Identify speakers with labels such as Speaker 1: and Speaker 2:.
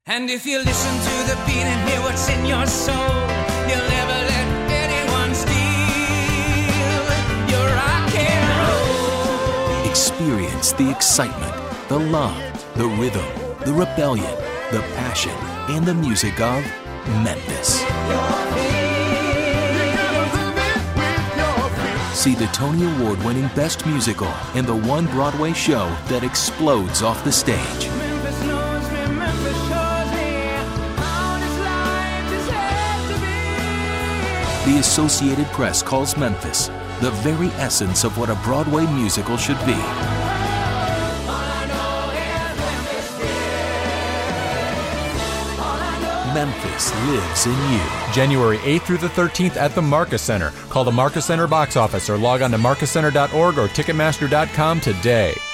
Speaker 1: And if you listen to the beat and hear what's in your soul, you'll never let anyone steal your rock and roll.
Speaker 2: Experience the excitement, the love, the rhythm, the rebellion, the passion, and the music of Memphis. See the Tony Award-winning Best Musical and the one Broadway show that explodes off the stage. The Associated Press calls Memphis the very essence of what a Broadway musical should be. Memphis lives in you.
Speaker 3: January 8th through the 13th at the Marcus Center. Call the Marcus Center box office or log on to marcuscenter.org or ticketmaster.com today.